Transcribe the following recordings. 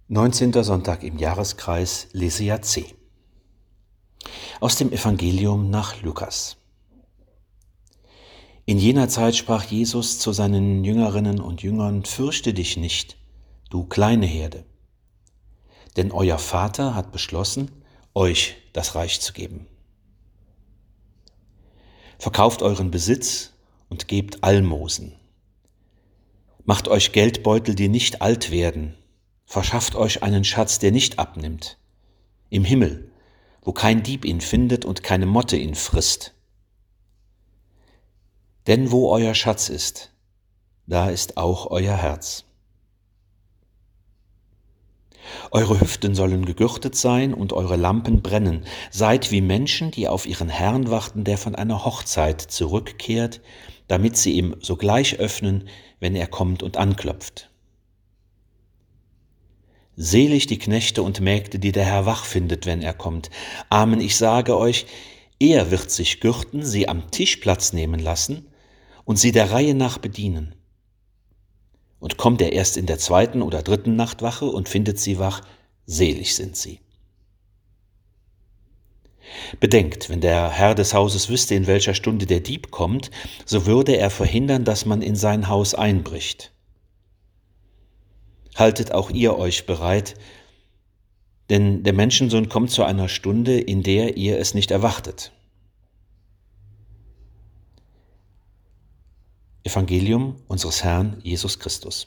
19. Sonntag im Jahreskreis, Lesejahr C. Aus dem Evangelium nach Lukas. In jener Zeit sprach Jesus zu seinen Jüngerinnen und Jüngern: Fürchte dich nicht, du kleine Herde, denn euer Vater hat beschlossen, euch das Reich zu geben. Verkauft euren Besitz und gebt Almosen. Macht euch Geldbeutel, die nicht alt werden. Verschafft euch einen Schatz, der nicht abnimmt, im Himmel, wo kein Dieb ihn findet und keine Motte ihn frisst. Denn wo euer Schatz ist, da ist auch euer Herz. Eure Hüften sollen gegürtet sein und eure Lampen brennen. Seid wie Menschen, die auf ihren Herrn warten, der von einer Hochzeit zurückkehrt, damit sie ihm sogleich öffnen, wenn er kommt und anklopft. Selig die Knechte und Mägde, die der Herr wach findet, wenn er kommt. Amen, ich sage euch, er wird sich gürten, sie am Tisch Platz nehmen lassen und sie der Reihe nach bedienen. Und kommt er erst in der 2. oder 3. Nachtwache und findet sie wach, selig sind sie. Bedenkt, wenn der Herr des Hauses wüsste, in welcher Stunde der Dieb kommt, so würde er verhindern, dass man in sein Haus einbricht. Haltet auch ihr euch bereit, denn der Menschensohn kommt zu einer Stunde, in der ihr es nicht erwartet. Evangelium unseres Herrn Jesus Christus.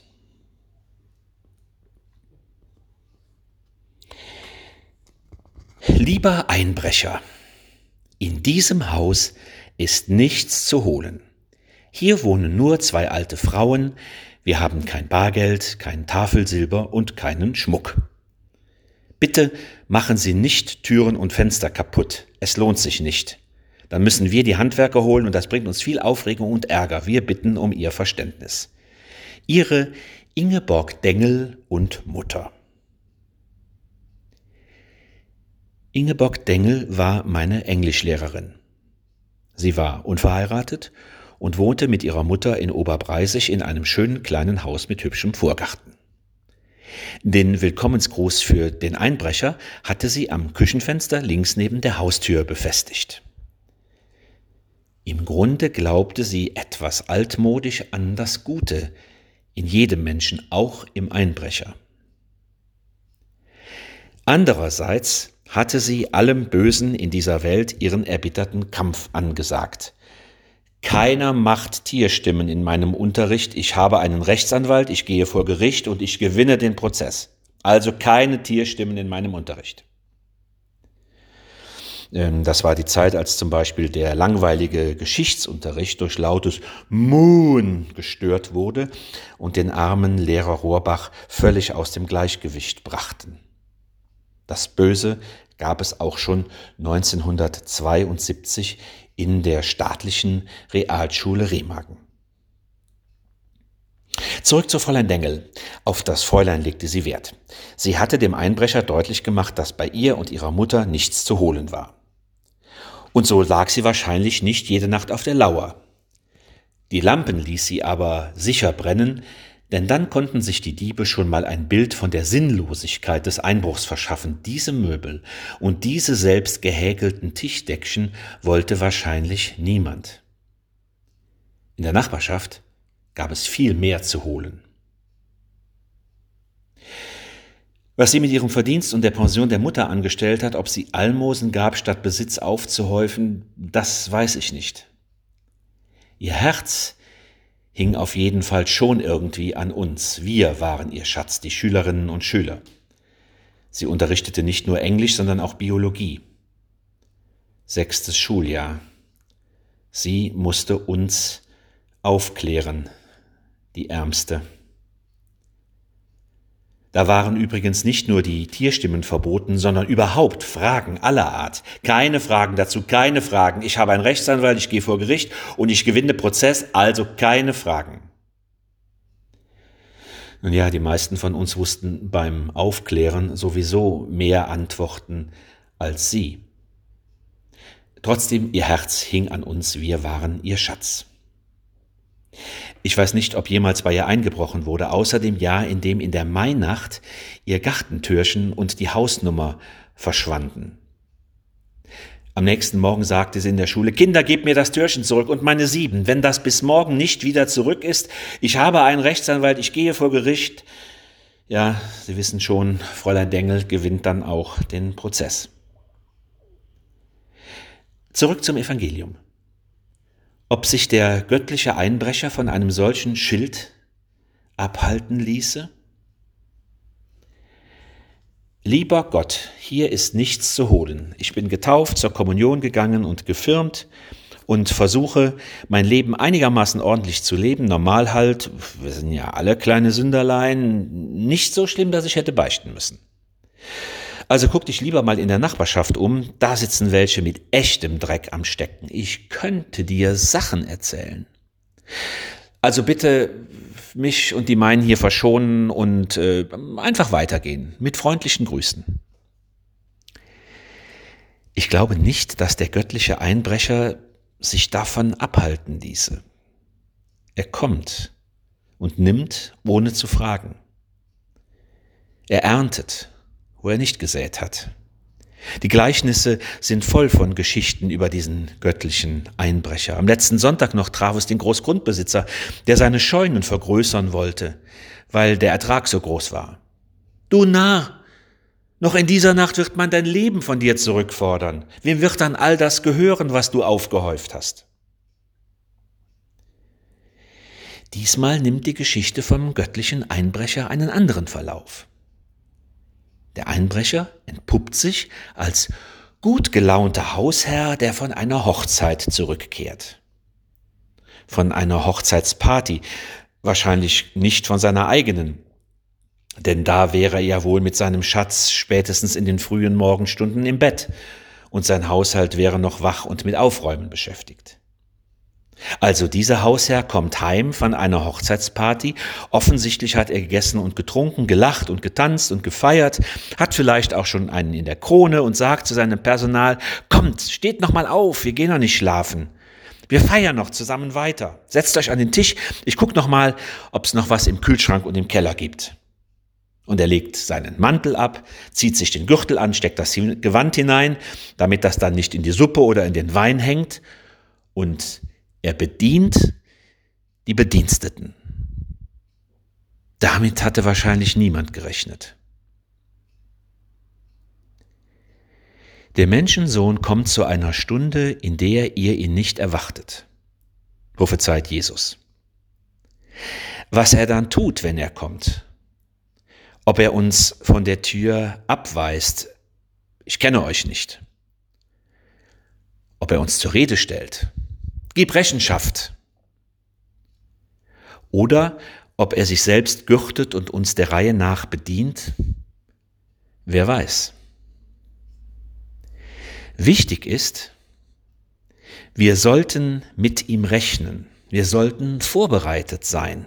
Lieber Einbrecher, in diesem Haus ist nichts zu holen. Hier wohnen nur 2 alte Frauen. Wir haben kein Bargeld, kein Tafelsilber und keinen Schmuck. Bitte machen Sie nicht Türen und Fenster kaputt. Es lohnt sich nicht. Dann müssen wir die Handwerker holen und das bringt uns viel Aufregung und Ärger. Wir bitten um Ihr Verständnis. Ihre Ingeborg Dengel und Mutter. Ingeborg Dengel war meine Englischlehrerin. Sie war unverheiratet und wohnte mit ihrer Mutter in Oberbreisig in einem schönen kleinen Haus mit hübschem Vorgarten. Den Willkommensgruß für den Einbrecher hatte sie am Küchenfenster links neben der Haustür befestigt. Im Grunde glaubte sie etwas altmodisch an das Gute in jedem Menschen, auch im Einbrecher. Andererseits hatte sie allem Bösen in dieser Welt ihren erbitterten Kampf angesagt. Keiner macht Tierstimmen in meinem Unterricht. Ich habe einen Rechtsanwalt, ich gehe vor Gericht und ich gewinne den Prozess. Also keine Tierstimmen in meinem Unterricht. Das war die Zeit, als zum Beispiel der langweilige Geschichtsunterricht durch lautes Muhen gestört wurde und den armen Lehrer Rohrbach völlig aus dem Gleichgewicht brachten. Das Böse gab es auch schon 1972 in der staatlichen Realschule Remagen. Zurück zu Fräulein Dengel. Auf das Fräulein legte sie Wert. Sie hatte dem Einbrecher deutlich gemacht, dass bei ihr und ihrer Mutter nichts zu holen war. Und so lag sie wahrscheinlich nicht jede Nacht auf der Lauer. Die Lampen ließ sie aber sicher brennen, denn dann konnten sich die Diebe schon mal ein Bild von der Sinnlosigkeit des Einbruchs verschaffen. Diese Möbel und diese selbst gehäkelten Tischdeckchen wollte wahrscheinlich niemand. In der Nachbarschaft gab es viel mehr zu holen. Was sie mit ihrem Verdienst und der Pension der Mutter angestellt hat, ob sie Almosen gab, statt Besitz aufzuhäufen, das weiß ich nicht. Ihr Herz hing auf jeden Fall schon irgendwie an uns. Wir waren ihr Schatz, die Schülerinnen und Schüler. Sie unterrichtete nicht nur Englisch, sondern auch Biologie. 6. Schuljahr. Sie musste uns aufklären, die Ärmste. Da waren übrigens nicht nur die Tierstimmen verboten, sondern überhaupt Fragen aller Art. Keine Fragen dazu, keine Fragen. Ich habe einen Rechtsanwalt, ich gehe vor Gericht und ich gewinne Prozess, also keine Fragen. Nun ja, die meisten von uns wussten beim Aufklären sowieso mehr Antworten als sie. Trotzdem, ihr Herz hing an uns, wir waren ihr Schatz. Ich weiß nicht, ob jemals bei ihr eingebrochen wurde, außer dem Jahr, in dem in der Mainacht ihr Gartentürchen und die Hausnummer verschwanden. Am nächsten Morgen sagte sie in der Schule: Kinder, gebt mir das Türchen zurück und meine 7. Wenn das bis morgen nicht wieder zurück ist, ich habe einen Rechtsanwalt, ich gehe vor Gericht. Ja, Sie wissen schon, Fräulein Dengel gewinnt dann auch den Prozess. Zurück zum Evangelium. Ob sich der göttliche Einbrecher von einem solchen Schild abhalten ließe? Lieber Gott, hier ist nichts zu holen. Ich bin getauft, zur Kommunion gegangen und gefirmt und versuche, mein Leben einigermaßen ordentlich zu leben. Normal halt, wir sind ja alle kleine Sünderlein, nicht so schlimm, dass ich hätte beichten müssen. Also guck dich lieber mal in der Nachbarschaft um, da sitzen welche mit echtem Dreck am Stecken. Ich könnte dir Sachen erzählen. Also bitte mich und die meinen hier verschonen und einfach weitergehen. Mit freundlichen Grüßen. Ich glaube nicht, dass der göttliche Einbrecher sich davon abhalten ließe. Er kommt und nimmt, ohne zu fragen. Er erntet, wo er nicht gesät hat. Die Gleichnisse sind voll von Geschichten über diesen göttlichen Einbrecher. Am letzten Sonntag noch traf es den Großgrundbesitzer, der seine Scheunen vergrößern wollte, weil der Ertrag so groß war. Du Narr, noch in dieser Nacht wird man dein Leben von dir zurückfordern. Wem wird dann all das gehören, was du aufgehäuft hast? Diesmal nimmt die Geschichte vom göttlichen Einbrecher einen anderen Verlauf. Der Einbrecher entpuppt sich als gut gelaunter Hausherr, der von einer Hochzeit zurückkehrt. Von einer Hochzeitsparty, wahrscheinlich nicht von seiner eigenen, denn da wäre er ja wohl mit seinem Schatz spätestens in den frühen Morgenstunden im Bett und sein Haushalt wäre noch wach und mit Aufräumen beschäftigt. Also dieser Hausherr kommt heim von einer Hochzeitsparty, offensichtlich hat er gegessen und getrunken, gelacht und getanzt und gefeiert, hat vielleicht auch schon einen in der Krone und sagt zu seinem Personal: Kommt, steht noch mal auf, wir gehen noch nicht schlafen. Wir feiern noch zusammen weiter. Setzt euch an den Tisch, ich gucke noch mal, ob es noch was im Kühlschrank und im Keller gibt. Und er legt seinen Mantel ab, zieht sich den Gürtel an, steckt das Gewand hinein, damit das dann nicht in die Suppe oder in den Wein hängt, und er bedient die Bediensteten. Damit hatte wahrscheinlich niemand gerechnet. Der Menschensohn kommt zu einer Stunde, in der ihr ihn nicht erwartet, prophezeit Jesus. Was er dann tut, wenn er kommt, ob er uns von der Tür abweist, ich kenne euch nicht, ob er uns zur Rede stellt, gib Rechenschaft, oder ob er sich selbst gürtet und uns der Reihe nach bedient, wer weiß. Wichtig ist, wir sollten mit ihm rechnen, wir sollten vorbereitet sein.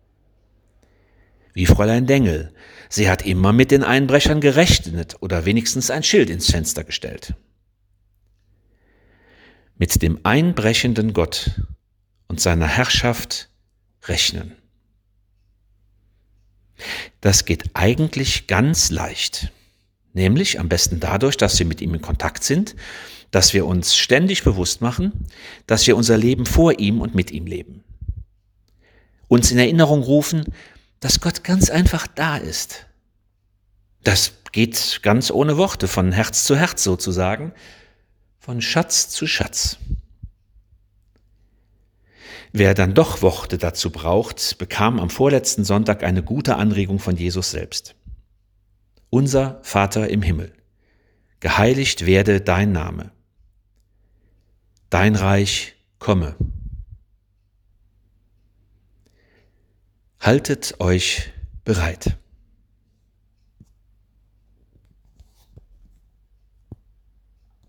Wie Fräulein Dengel, sie hat immer mit den Einbrechern gerechnet oder wenigstens ein Schild ins Fenster gestellt. Mit dem einbrechenden Gott und seiner Herrschaft rechnen. Das geht eigentlich ganz leicht, nämlich am besten dadurch, dass wir mit ihm in Kontakt sind, dass wir uns ständig bewusst machen, dass wir unser Leben vor ihm und mit ihm leben. Uns in Erinnerung rufen, dass Gott ganz einfach da ist. Das geht ganz ohne Worte, von Herz zu Herz sozusagen, von Schatz zu Schatz. Wer dann doch Worte dazu braucht, bekam am vorletzten Sonntag eine gute Anregung von Jesus selbst. Unser Vater im Himmel, geheiligt werde dein Name. Dein Reich komme. Haltet euch bereit.